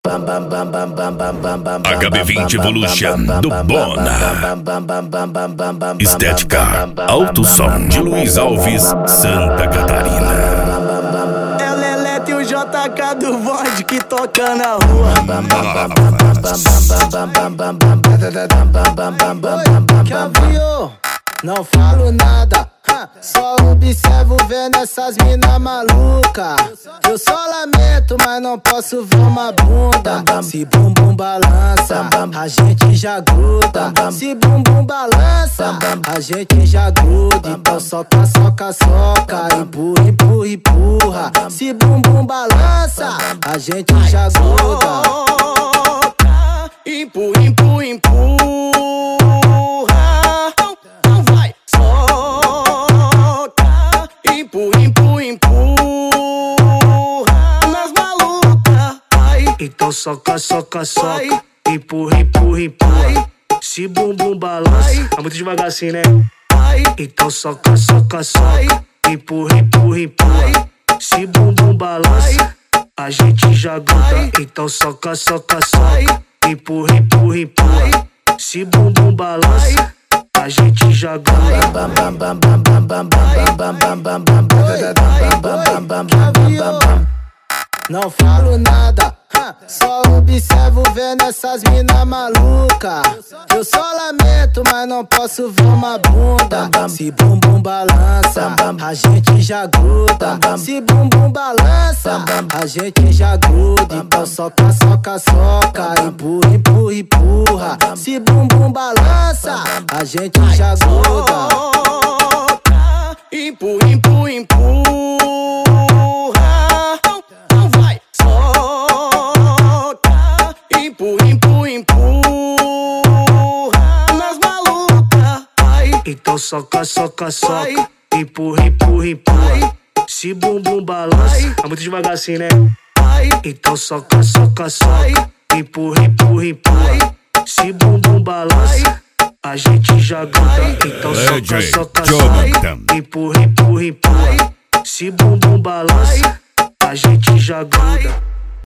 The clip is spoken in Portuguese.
HB20 Evolution do Bona. Estética Alto Som de Luiz Alves, Santa Catarina. É o Lelete e o JK do bonde que toca na rua. Que aviou, não falo nada, só observo vendo essas mina maluca. Eu só lamento, mas não posso ver uma bunda. Se bumbum balança, a gente já gruda. Se bumbum balança, a gente já gruda. Então soca, soca, soca, empurra, empurra, empurra. Se bumbum balança, a gente já gruda. Empurra, empurra, empurra. Então vai, soca. Empurra, empurra, empurra. Nas malucas, vai. Então soca, soca, soca. Empurra, empurra, empurra. Se bumbum balança, é muito devagar assim, né? Então soca, soca, soca. Empurra, empurra, empurra. Se bumbum balança, a gente já gruda. Então soca, soca, soca. Empurra, empurra, empurra. Se bumbum balança, a gente já gruda. Não falo nada, só observo vendo essas mina maluca. Eu só lamento, mas não posso ver uma bunda. Se bumbum balança, a gente já gruda. Se bumbum balança, a gente já gruda. Então soca, soca, soca, empurra, empurra, empurra. Se bumbum balança, a gente já gruda. Empurra, empurra, empurra. Empurra, empurra, empurra. Nas malucas, vai. Então soca, soca, soca. Empurra, empurra, empurra. Se bumbum balança, é muito devagar assim, né? Então soca, soca, soca. Empurra, empurra, empurra. Se bumbum balança, a gente já gruda. Então soca, soca, soca. Empurra, empurra, empurra. Se bumbum balança, a gente já gruda.